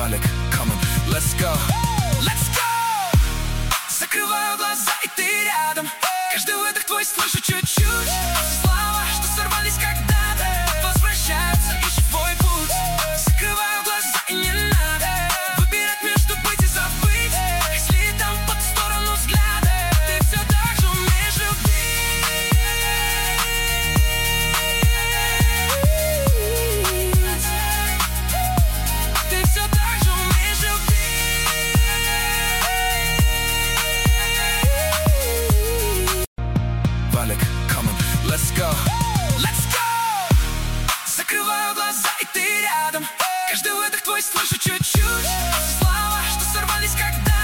Валик, come on, let's go. Let's go! Закрываю глаза, и ты рядом. Каждый выдох твой слышу чуть-чуть. Слова, что сорвались когда-то, возвращаются, ищут твой путь. Закрываю глаза, и не надо выбирать между быть и забыть. Если там по ту сторону взгляда, ты все так же умеешь любить. Ты все так же умеешь любить. Валик, come on, let's go. Let's go! Закрываю глаза, и ты рядом. Каждый выдох твой слышу чуть-чуть. Слова, что сорвались когда